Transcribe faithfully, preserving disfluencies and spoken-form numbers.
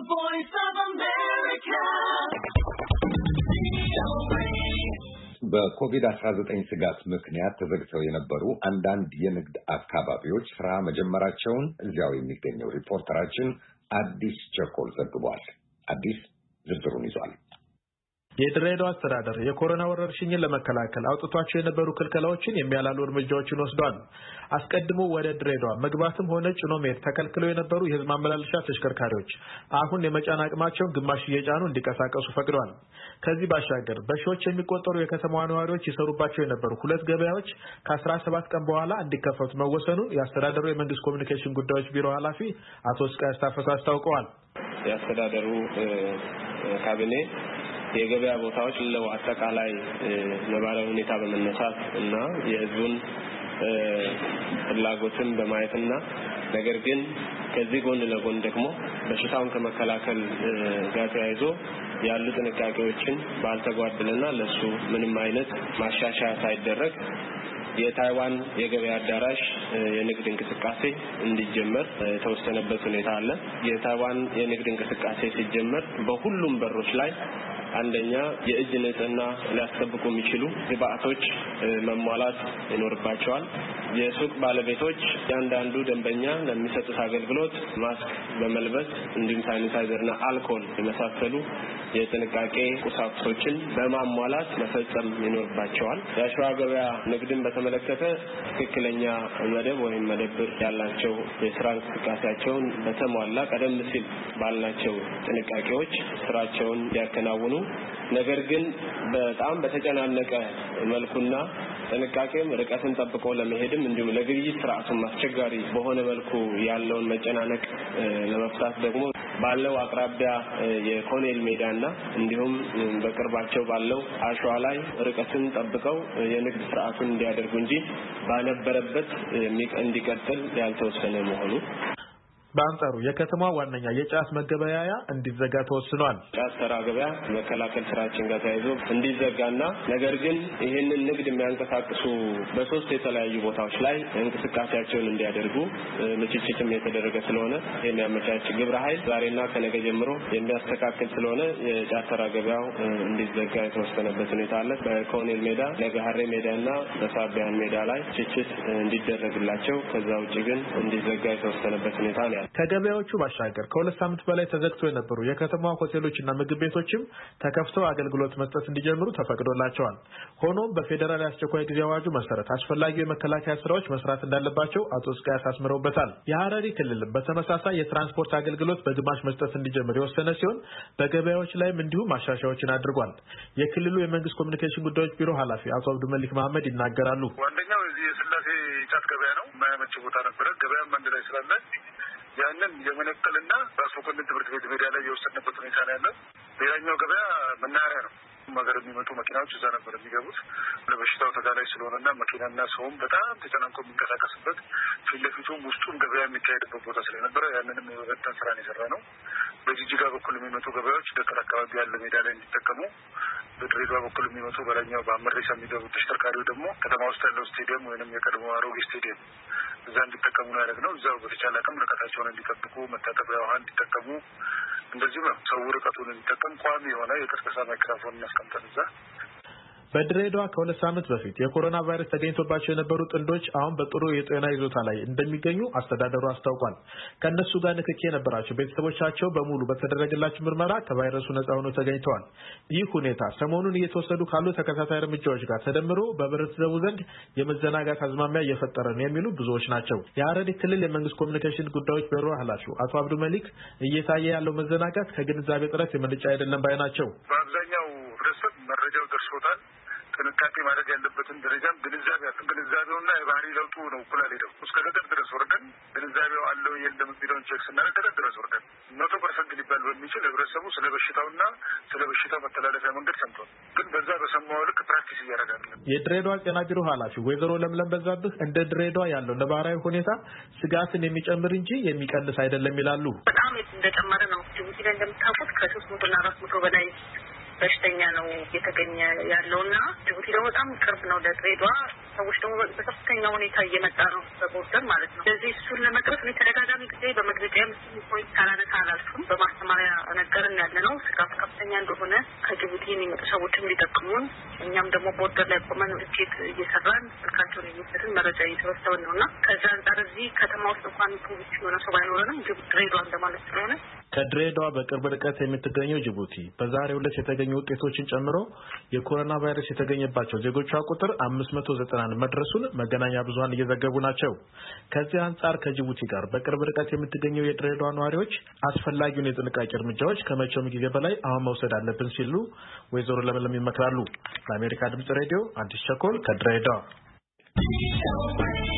voice of America. በኮቪድ አስራ ዘጠኝ ስጋት ምክንያት ተዘግተው የነበሩ አንዳንድ የንግድ አካባቢዎች ስራ መጀመራቸውን እዚያው የሚገኘው ሪፖርተራችን አዲስ ቸኮል ዘግቧል። አዲስ ዝርዝሩን ይዟል። የድሬዳዋ አስተዳደር የኮሮና ወረርሽኝን ለመከላከል አውጥቷቸው የነበሩ ክልከላዎችን የሚያላሉ እርምጃዎችን ወስዷል። አስቀድሞ ወደ ድሬዳዋ መግባትም ሆነ ጭኖ መሄድ ተከልክለው የነበሩ የህዝብ ማመላለሻ ተሽከርካሪዎች አሁን የመጫን አቅማቸውን ግማሽ እየጫኑ እንዲንቀሳቀሱ ፈቅደዋል። ከዚህ ባሻገር በሺዎች የሚቆጠሩ የከተማዋ ነዋሪዎች ይሰሩባቸው የነበሩ ሁለት ገበያዎች ከአስራ ሰባት ቀን በኋላ እንዲከፈቱ መወሰኑን የአስተዳደሩ የመንግስት ኮሚኒኬሽን ጉዳዮች ቢሮ ኃላፊ አቶ እስቃያስ ታፈሰ አስታውቀዋል። የአስተዳደሩ ካቢኔ የገበያ ቦታዎች ለው አጠቃላይ ነባራዊ ሁኔታ በመነሳት እና የህዝቡን ፍላጎትን በማየትና ነገር ግን ከዚህ ጎን ለጎን ደግሞ በሽታውን ከመከላከል ጋር ተያይዞ ያሉ ጥንቃቄዎችን ባልተጓደለና ለሱ ምንም አይነት ማሻሻያ ሳይደረግ የታይዋን የገበያ አዳራሽ የንግድ እንቅስቃሴ እንዲጀመር የተወሰነበት ሁኔታ አለ። የታይዋን የንግድ እንቅስቃሴ ሲጀመር በሁሉም በሮች ላይ አንደኛ የእጅ ንጽህና ሊያስጠብቁ የሚችሉ ግብአቶች መሟላት ይኖርባቸዋል። የሱቅ ባለቤቶች ያንዳንዱ ደንበኛ ለሚሰጡት አገልግሎት ማስክ በመልበስ እንዲሁም ሳኒታይዘርና አልኮል የመሳሰሉ የጥንቃቄ ቁሳቁሶችን በማሟላት መፈጸም ይኖርባቸዋል። የአሸዋ ገበያ ንግድን በተመለከተ ትክክለኛ መደብ ወይም መደብር ያላቸው የስራ እንቅስቃሴያቸውን በተሟላ ቀደም ሲል ባልናቸው ጥንቃቄዎች ስራቸውን ያከናውኑ ነገር ግን በጣም በተጨናነቀ መልኩና ጥንቃቄም ርቀትን ጠብቆ ለመሄድም እንዲሁም ለግብይት ስርዓቱን አስቸጋሪ በሆነ መልኩ ያለውን መጨናነቅ ለመፍታት ደግሞ ባለው አቅራቢያ የኮኔል ሜዳና እንዲሁም በቅርባቸው ባለው አሸዋ ላይ ርቀትን ጠብቀው የንግድ ስርዓቱን እንዲያደርጉ እንጂ ባነበረበት እንዲቀጥል ያልተወሰነ መሆኑ በአንጻሩ የከተማዋ ዋነኛ የጫት መገበያያ እንዲዘጋ ተወስኗል። ጫት ተራ ገበያ መከላከል ስራችን ጋር ተያይዞ እንዲዘጋና ነገር ግን ይህንን ንግድ የሚያንቀሳቅሱ በሶስት የተለያዩ ቦታዎች ላይ እንቅስቃሴያቸውን እንዲያደርጉ ምችችትም የተደረገ ስለሆነ የሚያመቻች ግብረ ኃይል ዛሬና ከነገ ጀምሮ የሚያስተካክል ስለሆነ የጫት ተራ ገበያው እንዲዘጋ የተወሰነበት ሁኔታ አለ። በኮኔል ሜዳ፣ ለገሃሬ ሜዳና በሳቢያን ሜዳ ላይ ችችት እንዲደረግላቸው ከዛ ውጪ ግን እንዲዘጋ የተወሰነበት ሁኔታ አለ። ከገበያዎቹ ባሻገር ከሁለት ሳምንት በላይ ተዘግተው የነበሩ የከተማዋ ሆቴሎችና ምግብ ቤቶችም ተከፍተው አገልግሎት መስጠት እንዲጀምሩ ተፈቅዶላቸዋል። ሆኖም በፌደራል አስቸኳይ ጊዜ አዋጁ መሰረት አስፈላጊው የመከላከያ ስራዎች መስራት እንዳለባቸው አቶ እስቃያስ አስምረውበታል። የሐረሪ ክልል በተመሳሳይ የትራንስፖርት አገልግሎት በግማሽ መስጠት እንዲጀምር የወሰነ ሲሆን በገበያዎች ላይም እንዲሁ ማሻሻያዎችን አድርጓል። የክልሉ የመንግስት ኮሚኒኬሽን ጉዳዮች ቢሮ ኃላፊ አቶ አብዱልመሊክ መሐመድ ይናገራሉ። ዋነኛው እዚህ የስላሴ ጫት ገበያ ነው። ማያመች ቦታ ነበር። ገበያም አንድ ላይ ስላለ ያንን የመነጠልና በአስፎኮልን ትምህርት ቤት ሜዳ ላይ የወሰነበት ሁኔታ ነው ያለው። ሌላኛው ገበያ መናኸሪያ ነው። ሀገር የሚመጡ መኪናዎች እዛ ነበር የሚገቡት። ለበሽታው ተጋላጭ ስለሆነና መኪናና ሰውም በጣም ተጨናንቆ የሚንቀሳቀስበት ፊት ለፊቱም ውስጡም ገበያ የሚካሄድበት ቦታ ስለነበረ ያንንም የመበተን ስራ ነው የሰራ ነው። በጂጂጋ በኩል የሚመጡ ገበያዎች ደቀር አካባቢ ያለ ሜዳ ላይ እንዲጠቀሙ፣ በድሬዳዋ በኩል የሚመጡ በላኛው በአመሬሳ የሚገቡ ተሽከርካሪው ደግሞ ከተማ ውስጥ ያለው ስቴዲየም ወይንም የቀድሞ አሮጌ ስቴዲየም እዛ እንዲጠቀሙ ነው ያደረግነው። እዛው በተቻለ አቅም ርቀታቸውን እንዲጠብቁ፣ መታጠቢያ ውሃ እንዲጠቀሙ፣ እንደዚህ ነው ሰው ርቀቱን እንዲጠቀም ቋሚ የሆነ የቅስቀሳ ማይክሮፎን እናስቀምጠን እዛ። በድሬዳዋ ከሁለት ሳምንት በፊት የኮሮና ቫይረስ ተገኝቶባቸው የነበሩ ጥንዶች አሁን በጥሩ የጤና ይዞታ ላይ እንደሚገኙ አስተዳደሩ አስታውቋል። ከነሱ ጋር ንክኪ የነበራቸው ቤተሰቦቻቸው በሙሉ በተደረገላቸው ምርመራ ከቫይረሱ ነፃ ሆነው ተገኝተዋል። ይህ ሁኔታ ሰሞኑን እየተወሰዱ ካሉ ተከታታይ እርምጃዎች ጋር ተደምሮ በህብረተሰቡ ዘንድ የመዘናጋት አዝማሚያ እየፈጠረ ነው የሚሉ ብዙዎች ናቸው። የሐረሪ ክልል የመንግስት ኮሚኒኬሽን ጉዳዮች ቢሮ ኃላፊው አቶ አብዱልመሊክ እየታየ ያለው መዘናጋት ከግንዛቤ ጥረት የመነጨ አይደለም ባይ ናቸው። በአብዛኛው ህብረተሰብ መረጃው ደርሶታል። ጥንቃቄ ማድረግ ያለበትን ደረጃም ግንዛቤ ያለው ግንዛቤውና የባህሪ ለውጡ ነው እኩል አልሄደም። እስከ ገጠር ድረስ ወርደን ግንዛቤው አለው የለም የሚለውን ቼክ ስናደርግ ገጠር ድረስ ወርደን መቶ ፐርሰንት ሊባል በሚችል ህብረተሰቡ ስለ በሽታውና ስለ በሽታው መተላለፊያ መንገድ ሰምቷል። ግን በዛ በሰማው ልክ ፕራክቲስ እያደረገ ነው። የድሬዳዋ ጤና ቢሮ ኃላፊ ወይዘሮ ለምለም በዛብህ እንደ ድሬዳዋ ያለው ነባራዊ ሁኔታ ስጋትን የሚጨምር እንጂ የሚቀንስ አይደለም ይላሉ። በጣም እንደጨመረ ነው። ጅቡቲ ላይ እንደምታውቁት ከሶስት መቶ እና አራት መቶ በላይ በሽተኛ ነው እየተገኘ ያለውና ጅቡቲ ደግሞ በጣም ቅርብ ነው ለድሬዳዋ። ሰዎች ደግሞ በከፍተኛ ሁኔታ እየመጣ ነው በቦርደር ማለት ነው። ስለዚህ እሱን ለመቅረፍ ነው ተደጋጋሚ ጊዜ በመግለጫም ፖይንት ካላነሳ አላልኩም። በማስተማሪያ ነገርን ያለ ነው ስጋት ከፍተኛ እንደሆነ ከጅቡቲ የሚመጡ ሰዎችን እንዲጠቅሙን እኛም ደግሞ ቦርደር ላይ ቆመን ሪኬት እየሰራን ስልካቸውን እየወሰድን መረጃ እየሰበሰብን ነውና ከዛ አንጻር እዚህ ከተማ ውስጥ እንኳን ፖሊስ የሆነ ሰው ባይኖረንም ድሬዳዋ እንደማለት ስለሆነ ከድሬዳዋ በቅርብ ርቀት የምትገኘው ጅቡቲ በዛሬው ዕለት የተገኙ ውጤቶችን ጨምሮ የኮሮና ቫይረስ የተገኘባቸው ዜጎቿ ቁጥር አምስት መቶ ዘጠና መድረሱን መገናኛ ብዙሃን እየዘገቡ ናቸው። ከዚህ አንጻር ከጅቡቲ ጋር በቅርብ ርቀት የምትገኘው የድሬዳዋ ነዋሪዎች አስፈላጊውን የጥንቃቄ እርምጃዎች ከመቼውም ጊዜ በላይ አሁን መውሰድ አለብን ሲሉ ወይዘሮ ለምለም ይመክራሉ። ለአሜሪካ ድምጽ ሬዲዮ አዲስ ቸኮል ከድሬዳዋ